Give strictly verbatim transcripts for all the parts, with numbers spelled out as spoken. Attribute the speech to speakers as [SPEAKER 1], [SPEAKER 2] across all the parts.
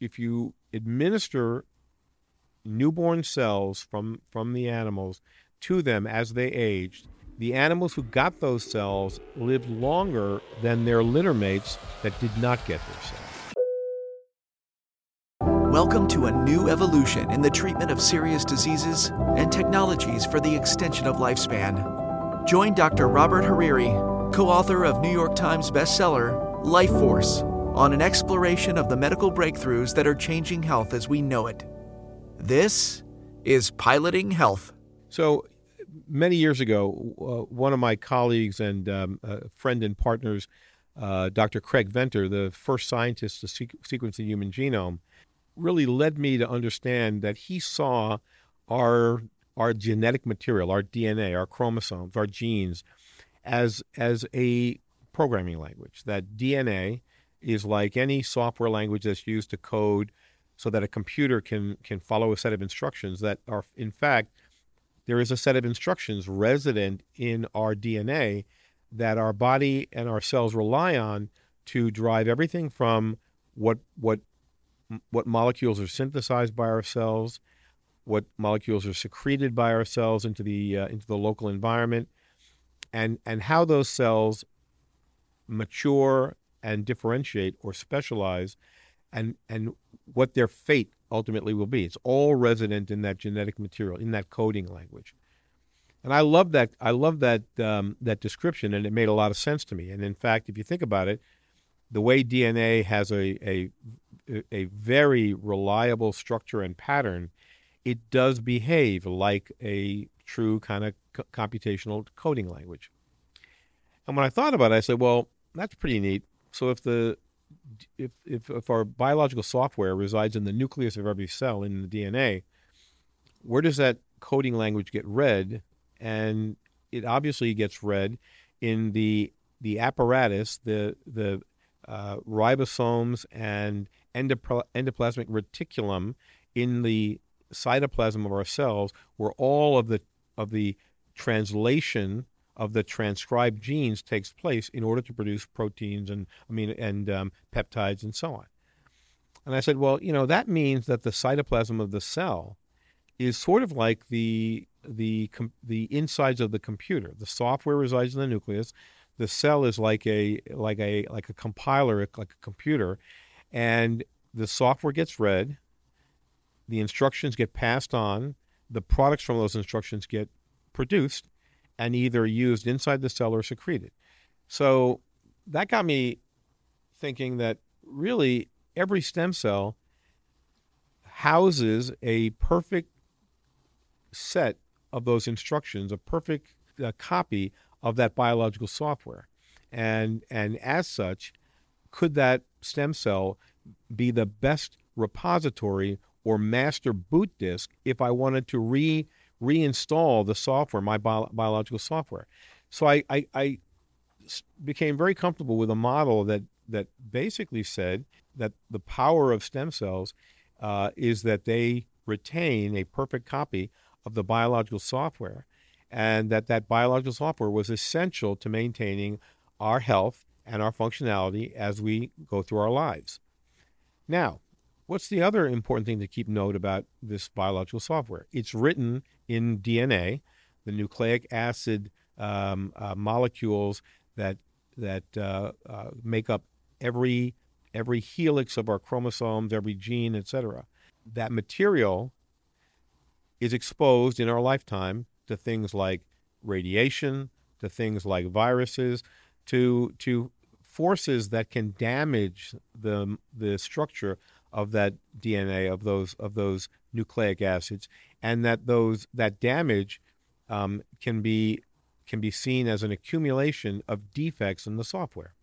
[SPEAKER 1] if you administer newborn cells from from the animals to them as they aged, the animals who got those cells lived longer than their litter mates that did not get their cells.
[SPEAKER 2] Welcome to a new evolution in the treatment of serious diseases and technologies for the extension of lifespan. Join Doctor Robert Hariri, co-author of New York Times bestseller, Life Force, on an exploration of the medical breakthroughs that are changing health as we know it. This is Piloting Health.
[SPEAKER 1] So many years ago, uh, one of my colleagues and um, uh, friend and partners, uh, Doctor Craig Venter, the first scientist to sequ- sequence the human genome, really led me to understand that he saw our our genetic material, our D N A, our chromosomes, our genes, as as a programming language. That D N A is like any software language that's used to code so that a computer can can follow a set of instructions that are, in fact, there is a set of instructions resident in our D N A that our body and our cells rely on to drive everything from what what what molecules are synthesized by our cells, what molecules are secreted by our cells into the uh, into the local environment, and and how those cells mature and differentiate or specialize, and and what their fate ultimately will be. It's all resident in that genetic material, in that coding language. And I love that. I love that um, that description, and it made a lot of sense to me. And in fact, if you think about it, the way D N A has a a a very reliable structure and pattern, it does behave like a true kind of co- computational coding language. And when I thought about it, I said, well, that's pretty neat. So if the if if, if our biological software resides in the nucleus of every cell in the D N A, where does that coding language get read? And it obviously gets read in the the apparatus, the the uh, ribosomes and endopl- endoplasmic reticulum in the cytoplasm of our cells, where all of the of the translation of the transcribed genes takes place in order to produce proteins and I mean and um, peptides and so on. And I said, well, you know, that means that the cytoplasm of the cell is sort of like the the com- the insides of the computer. The software resides in the nucleus. The cell is like a like a like a compiler, like a computer, and the software gets read. The instructions get passed on. The products from those instructions get produced and either used inside the cell or secreted. So that got me thinking that really every stem cell houses a perfect set of those instructions, a perfect uh, copy of that biological software. And, and as such, could that stem cell be the best repository or master boot disk if I wanted to re reinstall the software, my bio, biological software? So I, I, I became very comfortable with a model that, that basically said that the power of stem cells uh, is that they retain a perfect copy of the biological software, and that that biological software was essential to maintaining our health and our functionality as we go through our lives. Now, what's the other important thing to keep note about this biological software? It's written in D N A, the nucleic acid um, uh, molecules that that uh, uh, make up every every helix of our chromosomes, every gene, et cetera. That material is exposed in our lifetime to things like radiation, to things like viruses, to to forces that can damage the the structure of that D N A, of those of those nucleic acids, and that those that damage um, can be can be seen as an accumulation of defects in the software.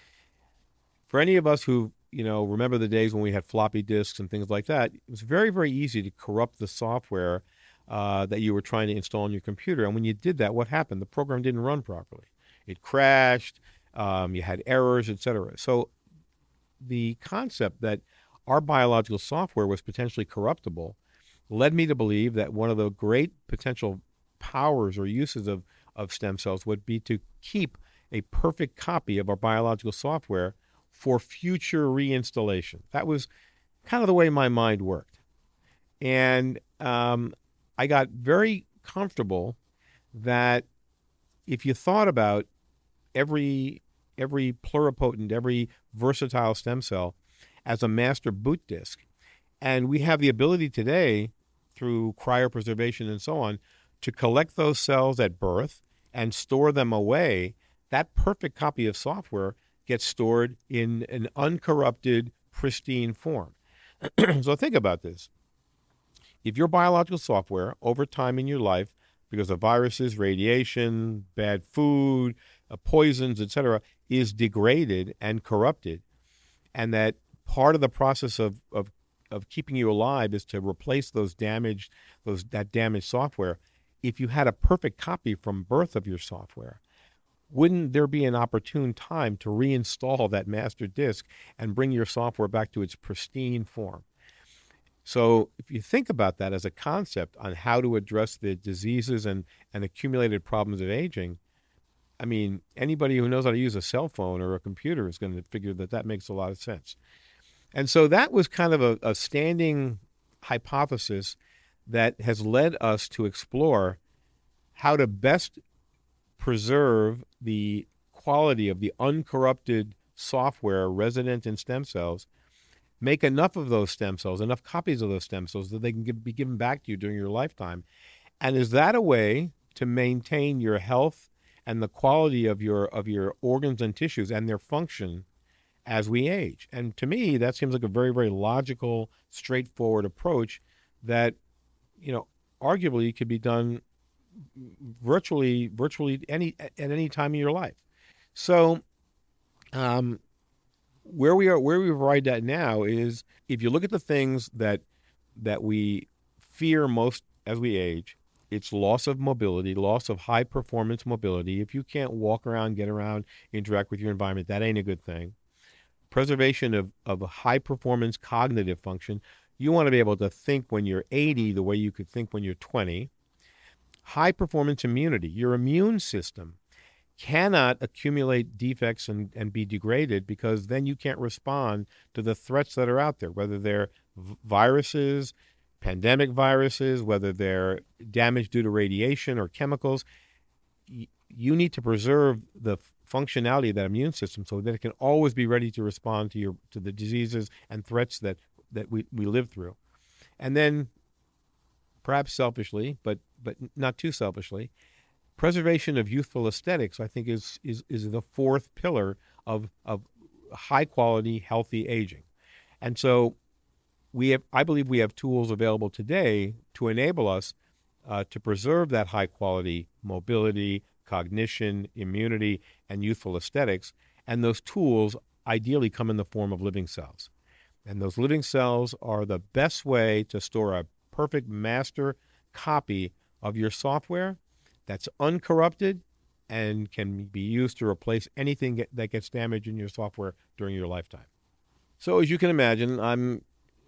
[SPEAKER 1] For any of us who you know remember the days when we had floppy disks and things like that, it was very very easy to corrupt the software uh, that you were trying to install on your computer. And when you did that, what happened? The program didn't run properly. It crashed. Um, you had errors, et cetera. So the concept that our biological software was potentially corruptible led me to believe that one of the great potential powers or uses of, of stem cells would be to keep a perfect copy of our biological software for future reinstallation. That was kind of the way my mind worked. And um, I got very comfortable that if you thought about every every pluripotent, every versatile stem cell as a master boot disk, and we have the ability today through cryopreservation and so on to collect those cells at birth and store them away, that perfect copy of software gets stored in an uncorrupted, pristine form. So think about this. If your biological software over time in your life, because of viruses, radiation, bad food, uh, poisons, et cetera, is degraded and corrupted, and that part of the process of, of, of keeping you alive is to replace those damaged, those that damaged software, if you had a perfect copy from birth of your software, wouldn't there be an opportune time to reinstall that master disk and bring your software back to its pristine form? So if you think about that as a concept on how to address the diseases and, and accumulated problems of aging, I mean, anybody who knows how to use a cell phone or a computer is going to figure that that makes a lot of sense. And so that was kind of a, a standing hypothesis that has led us to explore how to best preserve the quality of the uncorrupted software resident in stem cells, make enough of those stem cells, enough copies of those stem cells that they can give, be given back to you during your lifetime. And is that a way to maintain your health and the quality of your of your organs and tissues and their function as we age? And to me, that seems like a very, very logical, straightforward approach that, you know, arguably could be done virtually, virtually any at any time in your life. So, um, where we are, where we arrived at now is, if you look at the things that that we fear most as we age, it's loss of mobility, loss of high performance mobility. If you can't walk around, get around, interact with your environment, that ain't a good thing. Preservation of of a high performance cognitive function. You want to be able to think when you're eighty the way you could think when you're twenty. High performance immunity. Your immune system cannot accumulate defects and, and be degraded, because then you can't respond to the threats that are out there, whether they're v- viruses, pandemic viruses, whether they're damage due to radiation or chemicals. Y- you need to preserve the functionality of that immune system so that it can always be ready to respond to your to the diseases and threats that, that we, we live through. And then, perhaps selfishly, but but not too selfishly, preservation of youthful aesthetics, I think, is is is the fourth pillar of of high quality, healthy aging. And so we have, I believe we have tools available today to enable us uh, to preserve that high quality mobility, cognition, immunity, and youthful aesthetics. And those tools ideally come in the form of living cells. And those living cells are the best way to store a perfect master copy of your software that's uncorrupted and can be used to replace anything that gets damaged in your software during your lifetime. So as you can imagine, I'm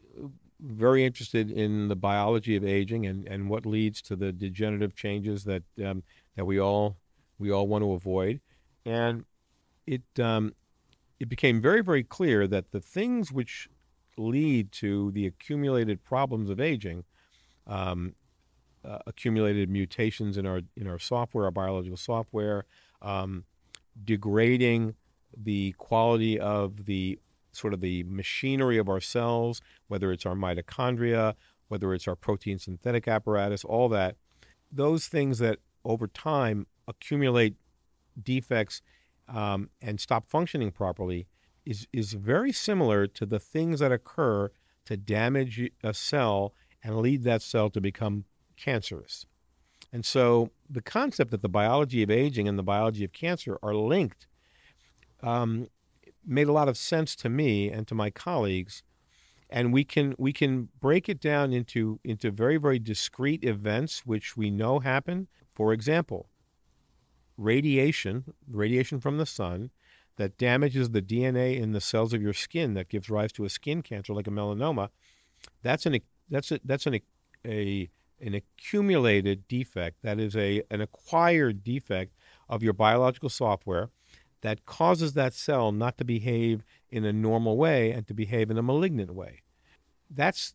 [SPEAKER 1] very interested in the biology of aging and, and what leads to the degenerative changes that um, that we all we all want to avoid. And it um, it became very, very clear that the things which lead to the accumulated problems of aging, um, uh, accumulated mutations in our in our software, our biological software, um, degrading the quality of the sort of the machinery of our cells, whether it's our mitochondria, whether it's our protein synthetic apparatus, all that, those things that over time accumulate defects um, and stop functioning properly is is very similar to the things that occur to damage a cell and lead that cell to become cancerous. And so the concept that the biology of aging and the biology of cancer are linked um, made a lot of sense to me and to my colleagues. And we can we can break it down into into very, very discrete events which we know happen. For example, radiation, radiation from the sun that damages the D N A in the cells of your skin that gives rise to a skin cancer like a melanoma. That's an that's a, that's an a an accumulated defect. That is a an acquired defect of your biological software that causes that cell not to behave in a normal way and to behave in a malignant way. that's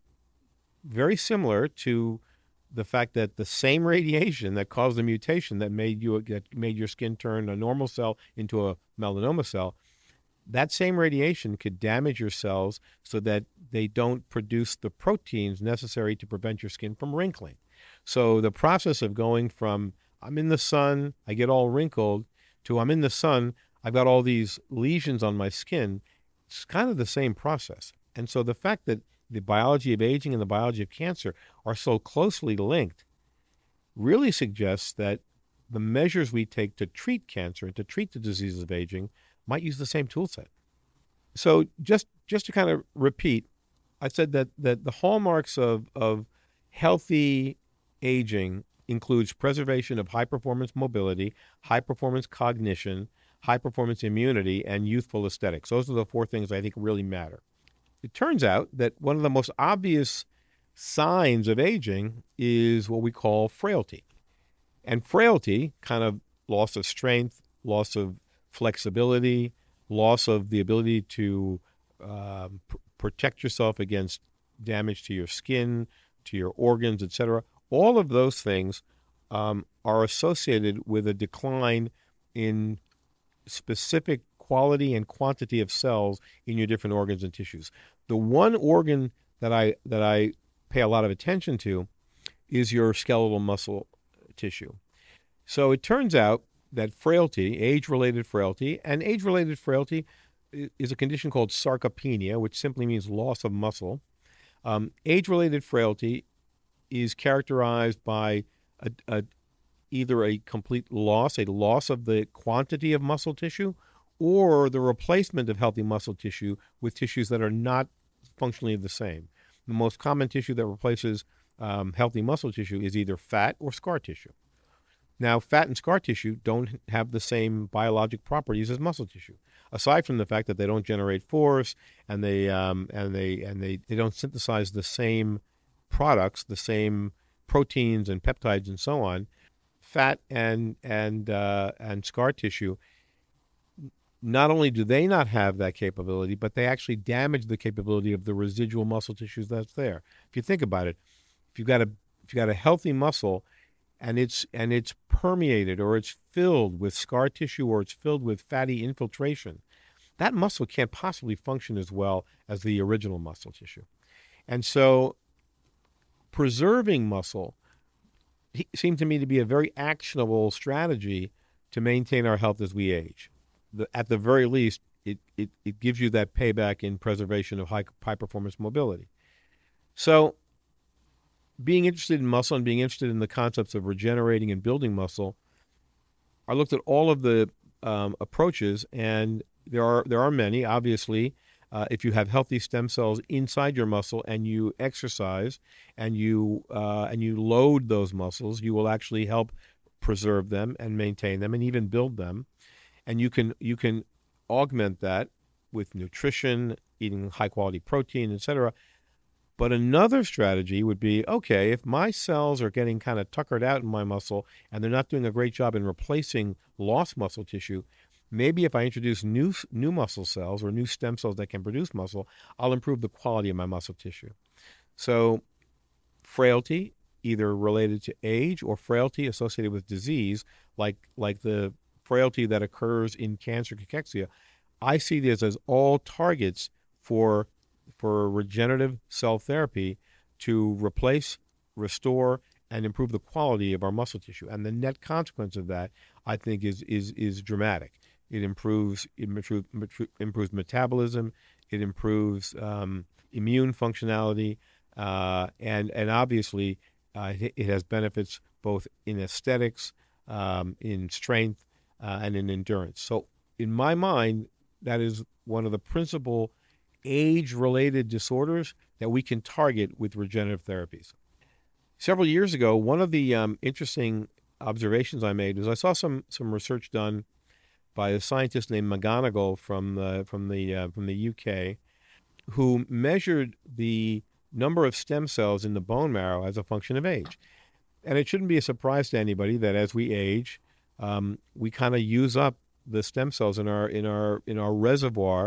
[SPEAKER 1] very similar to the fact that the same radiation that caused the mutation that made you that made your skin turn a normal cell into a melanoma cell, that same radiation could damage your cells so that they don't produce the proteins necessary to prevent your skin from wrinkling. So the process of going from I'm in the sun, I get all wrinkled, to I'm in the sun, I've got all these lesions on my skin, it's kind of the same process. And so the fact that the biology of aging and the biology of cancer are so closely linked really suggests that the measures we take to treat cancer and to treat the diseases of aging might use the same tool set. So just just to kind of repeat, I said that, that the hallmarks of, of healthy aging includes preservation of high-performance mobility, high-performance cognition, high-performance immunity, and youthful aesthetics. Those are the four things I think really matter. It turns out that one of the most obvious signs of aging is what we call frailty. And frailty, kind of loss of strength, loss of flexibility, loss of the ability to um, pr- protect yourself against damage to your skin, to your organs, et cetera. All of those things um, are associated with a decline in specific quality and quantity of cells in your different organs and tissues. The one organ that I that I pay a lot of attention to is your skeletal muscle tissue. So it turns out that frailty, age-related frailty, and age-related frailty is a condition called sarcopenia, which simply means loss of muscle. Um, age-related frailty is characterized by a, a, either a complete loss, a loss of the quantity of muscle tissue, or the replacement of healthy muscle tissue with tissues that are not functionally the same. The most common tissue that replaces um, healthy muscle tissue is either fat or scar tissue. Now, fat and scar tissue don't have the same biologic properties as muscle tissue, aside from the fact that they don't generate force and they um, and they and they, they don't synthesize the same products, the same proteins and peptides and so on. Fat and and uh, and scar tissue, not only do they not have that capability, but they actually damage the capability of the residual muscle tissues that's there. If you think about it, if you've got a if you've got a healthy muscle and it's and it's permeated or it's filled with scar tissue or it's filled with fatty infiltration, that muscle can't possibly function as well as the original muscle tissue. And so preserving muscle seemed to me to be a very actionable strategy to maintain our health as we age. The, at the very least, it, it, it gives you that payback in preservation of high, high performance mobility. So being interested in muscle and being interested in the concepts of regenerating and building muscle, I looked at all of the um, approaches, and there are there are many. Obviously, uh, if you have healthy stem cells inside your muscle and you exercise and you uh, and you load those muscles, you will actually help preserve them and maintain them and even build them. And you can you can augment that with nutrition, eating high quality protein, et cetera. But another strategy would be, okay, if my cells are getting kind of tuckered out in my muscle and they're not doing a great job in replacing lost muscle tissue, maybe if I introduce new new muscle cells or new stem cells that can produce muscle, I'll improve the quality of my muscle tissue. So frailty, either related to age or frailty associated with disease, like like the frailty that occurs in cancer cachexia, I see these as all targets for for regenerative cell therapy to replace, restore, and improve the quality of our muscle tissue. And the net consequence of that, I think, is is is dramatic. It improves it improves, improves metabolism. It improves um, immune functionality, uh, and and obviously uh, it, it has benefits both in aesthetics, um, in strength, uh, and in endurance. So, in my mind, that is one of the principal age-related disorders that we can target with regenerative therapies. Several years ago, one of the um, interesting observations I made was I saw some some research done by a scientist named McGonigal from uh, from the uh, from the U K, who measured the number of stem cells in the bone marrow as a function of age. And it shouldn't be a surprise to anybody that as we age, um, we kind of use up the stem cells in our in our in our reservoir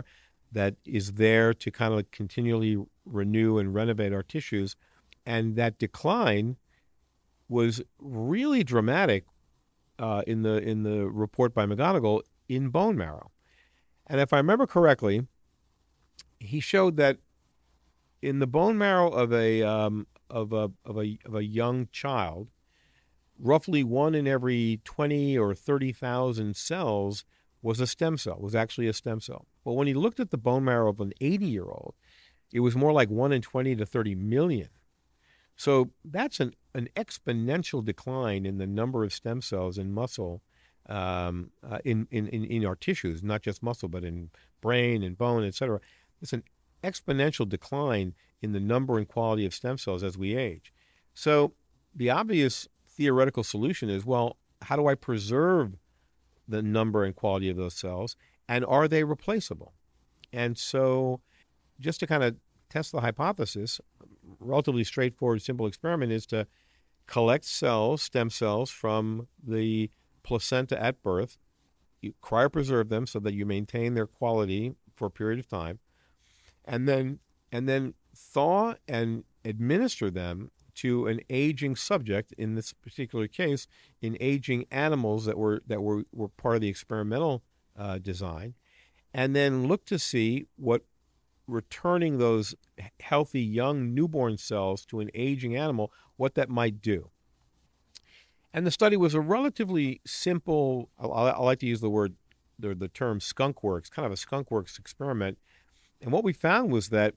[SPEAKER 1] that is there to kind of continually renew and renovate our tissues. And that decline was really dramatic uh, in the in the report by McGonigal in bone marrow. And if I remember correctly, he showed that in the bone marrow of a um, of a of a of a young child, roughly one in every twenty or thirty thousand cells was a stem cell, was actually a stem cell. But when he looked at the bone marrow of an eighty-year-old, it was more like one in twenty to thirty million. So that's an, an exponential decline in the number of stem cells in muscle, um, uh, in, in, in, in our tissues, not just muscle, but in brain and bone, et cetera. It's an exponential decline in the number and quality of stem cells as we age. So the obvious theoretical solution is, well, how do I preserve the number and quality of those cells, and are they replaceable? And so just to kind of test the hypothesis, relatively straightforward, simple experiment is to collect cells, stem cells, from the placenta at birth. You cryopreserve them so that you maintain their quality for a period of time, and then and then thaw and administer them to an aging subject. In this particular case, in aging animals that were that were, were part of the experimental uh, design, and then look to see what returning those healthy young newborn cells to an aging animal, what that might do. And the study was a relatively simple, I, I like to use the word, the, the term skunk works, kind of a skunk works experiment. And what we found was that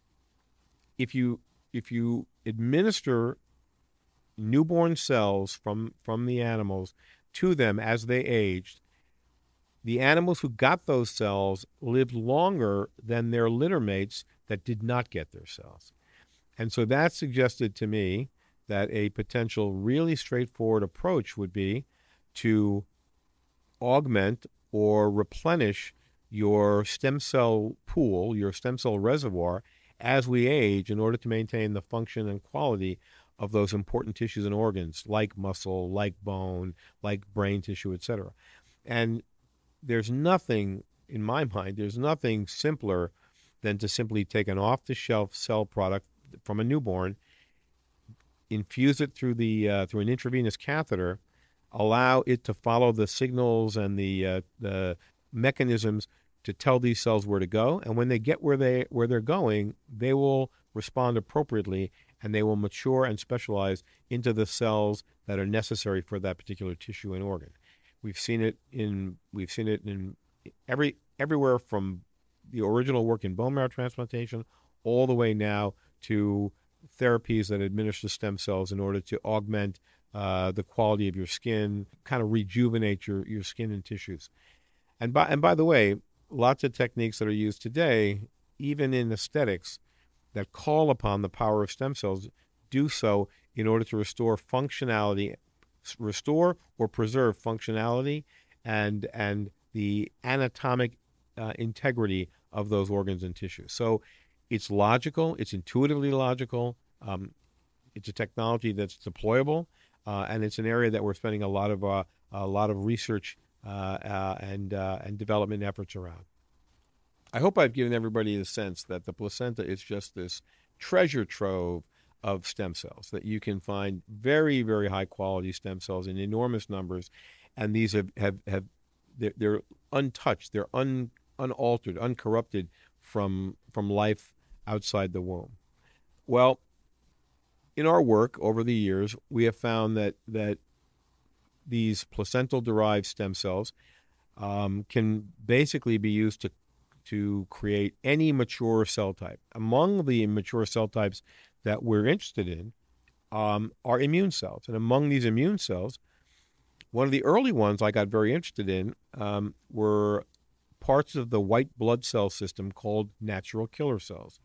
[SPEAKER 1] if you if you administer newborn cells from, from the animals to them as they aged, the animals who got those cells lived longer than their litter mates that did not get their cells. And so that suggested to me that a potential really straightforward approach would be to augment or replenish your stem cell pool, your stem cell reservoir, as we age in order to maintain the function and quality of those important tissues and organs like muscle, like bone, like brain tissue, et cetera. And there's nothing, in my mind, there's nothing simpler than to simply take an off-the-shelf cell product from a newborn, infuse it through the uh, through an intravenous catheter, allow it to follow the signals and the uh, the mechanisms to tell these cells where to go, and when they get where they where they're going, they will respond appropriately, and they will mature and specialize into the cells that are necessary for that particular tissue and organ. We've seen it in we've seen it in every everywhere from the original work in bone marrow transplantation all the way now to therapies that administer stem cells in order to augment uh, the quality of your skin, kind of rejuvenate your, your skin and tissues. And by and by the way, lots of techniques that are used today, even in aesthetics, that call upon the power of stem cells, do so in order to restore functionality, restore or preserve functionality and and the anatomic uh, integrity of those organs and tissues. So it's logical, it's intuitively logical, um, it's a technology that's deployable, uh, and it's an area that we're spending a lot of uh, a lot of research uh, uh, and uh, and development efforts around. I hope I've given everybody the sense that the placenta is just this treasure trove of stem cells, that you can find very, very high quality stem cells in enormous numbers, and these have, have, have they're, they're untouched, they're un, unaltered, uncorrupted from from life outside the womb. Well, in our work over the years, we have found that that these placental-derived stem cells um, can basically be used to to create any mature cell type. Among the mature cell types that we're interested in um, are immune cells. And among these immune cells, one of the early ones I got very interested in um, were parts of the white blood cell system called natural killer cells.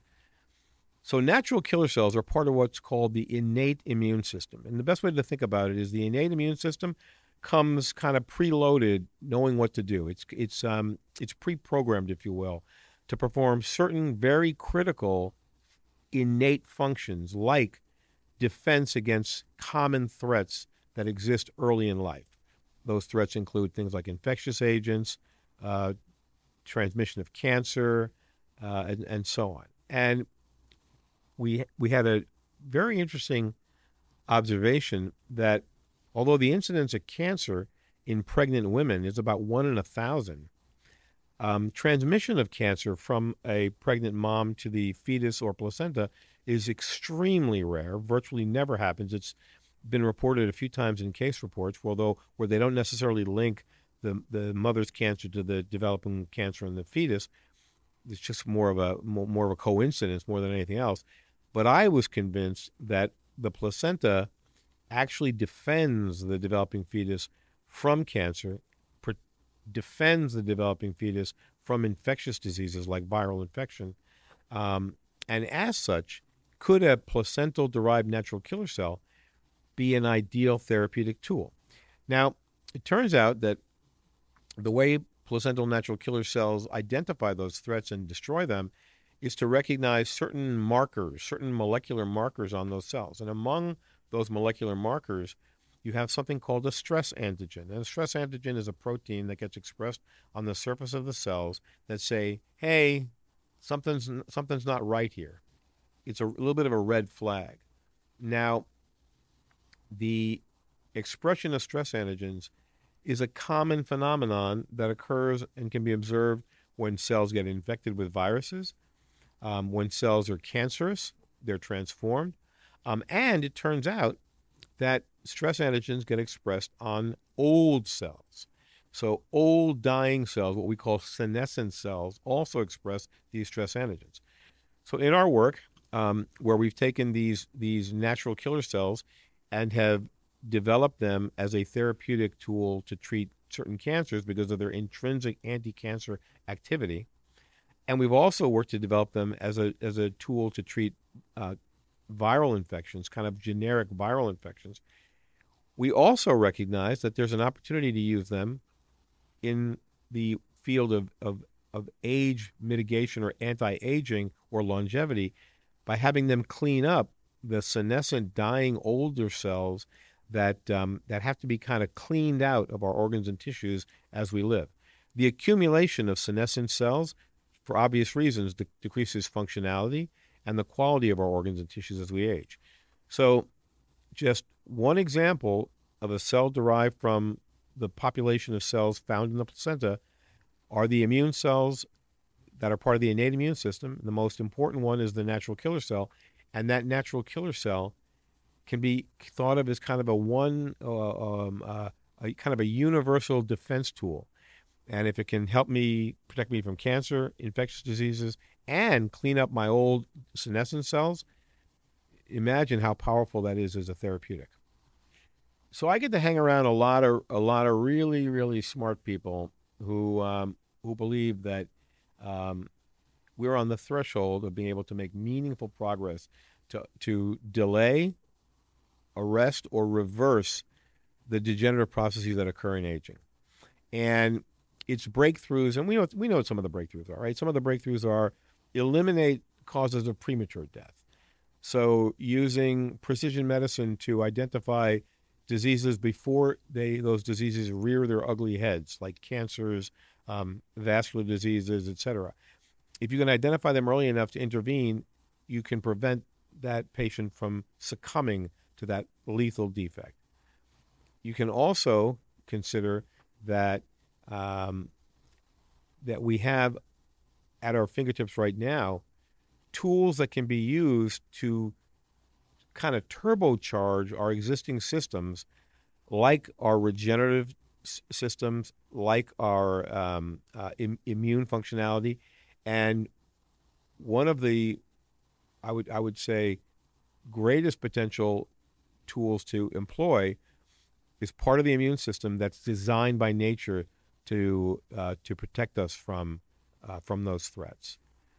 [SPEAKER 1] So natural killer cells are part of what's called the innate immune system. And the best way to think about it is the innate immune system comes kind of preloaded, knowing what to do. It's it's um it's pre-programmed, if you will, to perform certain very critical innate functions like defense against common threats that exist early in life. Those threats include things like infectious agents, uh, transmission of cancer, uh, and, and so on. And we we had a very interesting observation that although the incidence of cancer in pregnant women is about one in a thousand, um, transmission of cancer from a pregnant mom to the fetus or placenta is extremely rare, virtually never happens. It's been reported a few times in case reports, although where they don't necessarily link the, the mother's cancer to the developing cancer in the fetus. It's just more of a more of a coincidence more than anything else. But I was convinced that the placenta actually defends the developing fetus from cancer, pr- defends the developing fetus from infectious diseases like viral infection, um, and as such, could a placental-derived natural killer cell be an ideal therapeutic tool? Now, it turns out that the way placental natural killer cells identify those threats and destroy them is to recognize certain markers, certain molecular markers on those cells. And among those molecular markers, you have something called a stress antigen. And a stress antigen is a protein that gets expressed on the surface of the cells that say, hey, something's, something's not right here. It's a little bit of a red flag. Now, the expression of stress antigens is a common phenomenon that occurs and can be observed when cells get infected with viruses, um, when cells are cancerous, they're transformed, um, and it turns out that stress antigens get expressed on old cells. So old dying cells, what we call senescent cells, also express these stress antigens. So in our work, um, where we've taken these, these natural killer cells and have developed them as a therapeutic tool to treat certain cancers because of their intrinsic anti-cancer activity. And we've also worked to develop them as a as a tool to treat uh, viral infections, kind of generic viral infections. We also recognize that there's an opportunity to use them in the field of, of, of age mitigation or anti-aging or longevity by having them clean up the senescent dying older cells that um, that have to be kind of cleaned out of our organs and tissues as we live. The accumulation of senescent cells, for obvious reasons, de- decreases functionality and the quality of our organs and tissues as we age. So just one example of a cell derived from the population of cells found in the placenta are the immune cells that are part of the innate immune system. The most important one is the natural killer cell, and that natural killer cell can be thought of as kind of a one, uh, um, uh, a kind of a universal defense tool. And if it can help me protect me from cancer, infectious diseases, and clean up my old senescent cells, imagine how powerful that is as a therapeutic. So I get to hang around a lot of a lot of really, really smart people who um, who believe that um, we're on the threshold of being able to make meaningful progress to to delay, arrest, or reverse the degenerative processes that occur in aging. And its breakthroughs, and we know we know what some of the breakthroughs are, right? Some of the breakthroughs are eliminate causes of premature death. So using precision medicine to identify diseases before they those diseases rear their ugly heads, like cancers, um, vascular diseases, et cetera. If you can identify them early enough to intervene, you can prevent that patient from succumbing to that lethal defect. You can also consider that um, that we have at our fingertips right now tools that can be used to kind of turbocharge our existing systems, like our regenerative s- systems, like our um, uh, Im- immune functionality, and one of the, I would I would say, greatest potential tools to employ is part of the immune system that's designed by nature to uh, to protect us from uh, from those threats.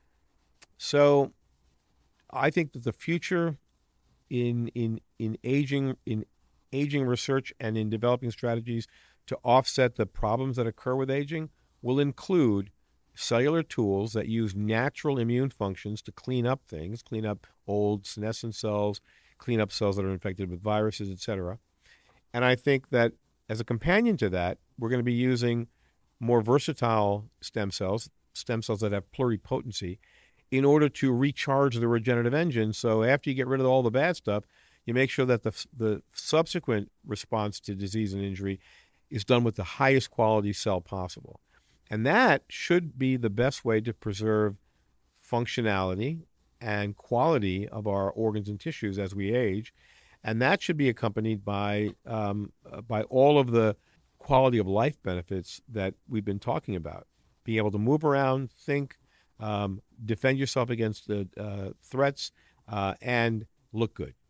[SPEAKER 1] So, I think that the future in in in aging in aging research and in developing strategies to offset the problems that occur with aging will include cellular tools that use natural immune functions to clean up things, clean up old senescent cells, clean up cells that are infected with viruses, et cetera. And I think that as a companion to that, we're going to be using more versatile stem cells, stem cells that have pluripotency in order to recharge the regenerative engine. So after you get rid of all the bad stuff, you make sure that the, the subsequent response to disease and injury is done with the highest quality cell possible. And that should be the best way to preserve functionality and quality of our organs and tissues as we age. And that should be accompanied by um, uh, by all of the quality of life benefits that we've been talking about. Being able to move around, think, um, defend yourself against the uh, threats, uh, and look good.